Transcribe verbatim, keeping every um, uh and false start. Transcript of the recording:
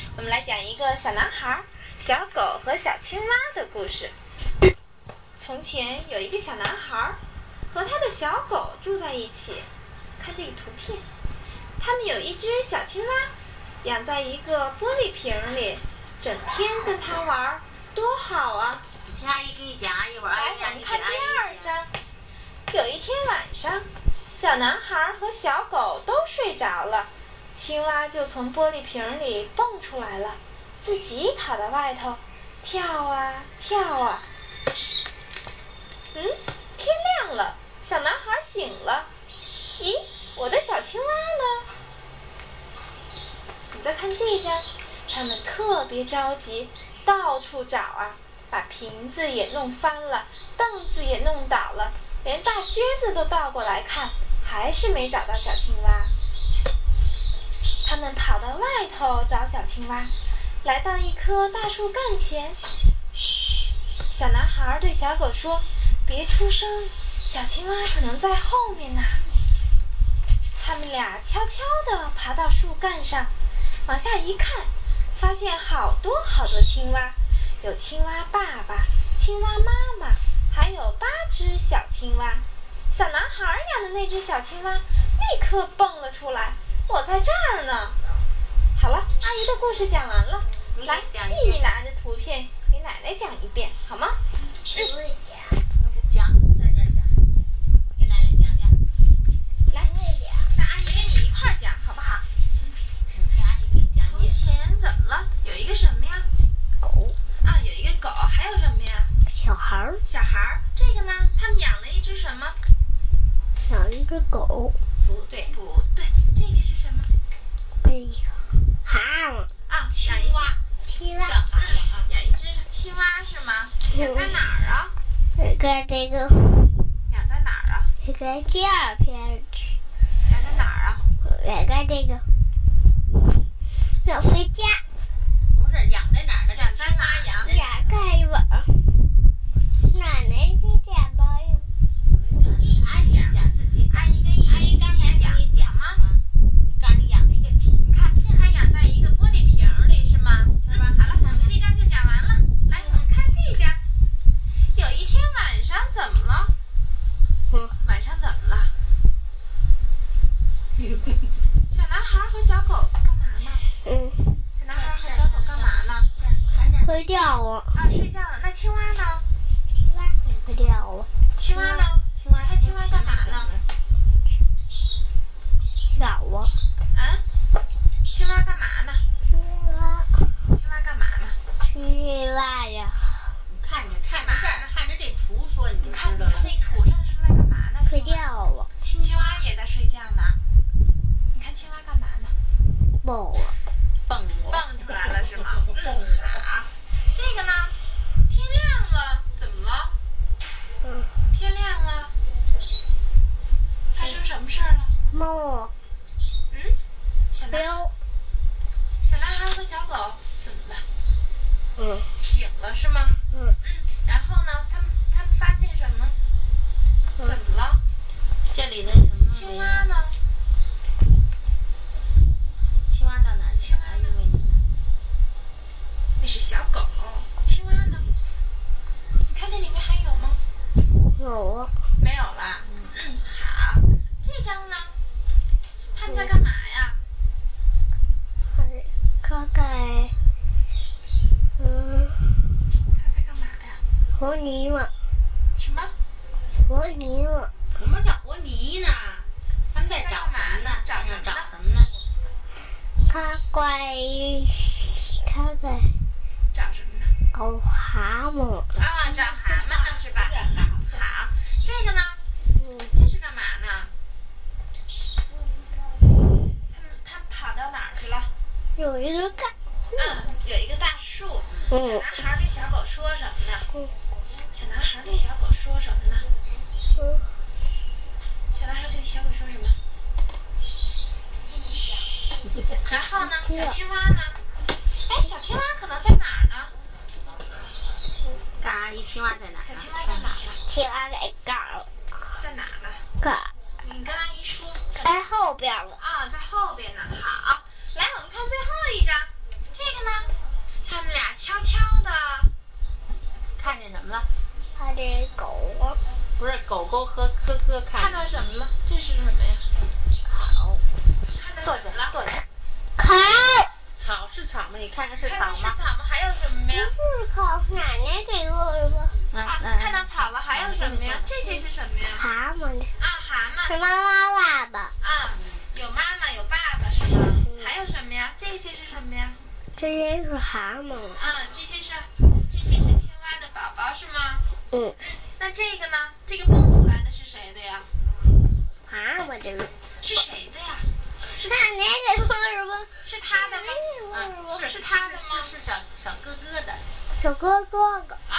我们来讲一个小男孩、小狗和小青蛙的故事。从前有一个小男孩和他的小狗住在一起。看这个图片，他们有一只小青蛙，养在一个玻璃瓶里，整天跟它玩，多好啊！ 听阿姨给你讲一会儿。 来，我们看第二章。有一天晚上，小男孩和小狗都睡着了，青蛙就从玻璃瓶里蹦出来了，自己跑到外头，跳啊跳啊。嗯，天亮了，小男孩醒了。咦，我的小青蛙呢？你再看这张，他们特别着急，到处找啊，把瓶子也弄翻了，凳子也弄倒了，连大靴子都倒过来看，还是没找到小青蛙。他们跑到外头找小青蛙，来到一棵大树干前。嘘，小男孩对小狗说：“别出声，小青蛙可能在后面呢。”他们俩悄悄地爬到树干上，往下一看，发现好多好多青蛙，有青蛙爸爸、青蛙妈妈，还有八只小青蛙。小男孩养的那只小青蛙立刻蹦了出来，我在这儿呢。好了，阿姨的故事讲完了，来，弟弟拿着图片给奶奶讲一遍，好吗？ 嗯，讲，在这儿讲，给奶奶讲讲。 来，那阿姨跟你一块儿讲，好不好？ 嗯，听阿姨给你讲从前怎么了？有一个什么呀？ 狗。 啊，有一个狗，还有什么呀？ 小孩儿。 小孩儿，这个呢？他们养了一只什么？ 养一只狗。 不对，不对，这个是什么？ 这个蛤蟆。 啊，青蛙。 青蛙。 嗯，养一只青蛙是吗？养在哪儿啊？ 这个这个。 养在哪儿啊？ 这个第二篇。 养在哪儿啊？ 养在这个。小飞家。不是养在哪儿的？ 养在哪儿？ 养养在一碗。奶奶是讲吧？ 一阿姨讲自己讲。阿姨跟一阿姨刚才讲讲吗？ 刚才养了一个瓶， 你看它养在一个玻璃瓶里是吗？是吧？好了，我们这章就讲完了。来，我们看这章。有一天晚上怎么了？ 嗯， 晚上怎么了？小男孩和小狗干嘛呢？ 嗯。 小男孩和小狗干嘛呢？ 睡觉啊。 啊，睡觉呢。那青蛙呢？ 青蛙睡觉啊。 青蛙呢？青蛙，看青蛙干嘛呢？ 咬啊。 啊？青蛙干嘛呢？ 青蛙。 青蛙干嘛呢？ 青蛙呀。 你看着看着这儿，看着这图说你就你看， 知道了。 你看那图上是在干嘛呢？ 睡觉啊。 青蛙也在睡觉呢。你看青蛙干嘛呢？ 蹦啊。 蹦我。 蹦出来了是吗？嗯，好。这个呢？天亮了，怎么了？ 嗯。 天亮了，发生什么事儿了？ 猫。 嗯？小男喵。 小男孩和小狗怎么了？ 嗯。 醒了是吗？ 嗯。 嗯。然后呢？他们他们发现什么？怎么了？ 这里的什么？ 青蛙呢？ 青蛙到哪儿去了？阿姨问你。 那是小狗。青蛙呢？你看这里面还有吗？ 有啊。 没有啦。嗯，好。这张呢？他们在干嘛呀？ 他在，嗯。 他在干嘛呀？ 和泥嘛。 什么？ 和泥嘛。 什么叫和泥呢？他们在找什么呢？ 找什么呢？ 找什么呢？ 他乖，他在找什么呢？ 搞蛤蟆。 啊，找蛤蟆呢是吧？好，这个呢？ 嗯。 这是干嘛呢？他们他们跑到哪儿去了？ 有一个大。 嗯，有一个大树。 嗯。 小男孩对小狗说什么呢？ 嗯。 小男孩对小狗说什么呢？ 嗯。 小男孩对小狗说什么？然后呢？小青蛙呢？哎，小青蛙可能在哪儿呢？ 干阿姨，青蛙在哪儿？ 小青蛙在哪儿呢？ 青蛙在这儿。 在哪儿呢？ 这儿。 你跟阿姨说。 在后边了。 啊，在后边呢。好，来，我们看最后一张。这个呢？ 的狗啊。 不是狗狗和哥哥看。 看到什么了？这是什么呀？ 草。 坐下，坐下。 草。 草是草吗？你看看是草吗？ 看到是草吗？还有什么呀？ 不是草，奶奶给我的吧。 啊，看到草了，还有什么呀？这些是什么呀？ 蛤蟆呢？ 啊，蛤蟆。 是妈妈爸爸。 啊，有妈妈有爸爸是吗？还有什么呀？这些是什么呀？ 这些是蛤蟆。 啊，这些是这些是青蛙的宝宝是吗？ 嗯。 嗯，那这个呢？这个蹦出来的是谁的呀？ 蛤蟆的。 是谁的呀？是奶奶给我的吧？ 是他的吗？ 啊，是是他的吗？ 是是小小哥哥的。 小哥哥哥。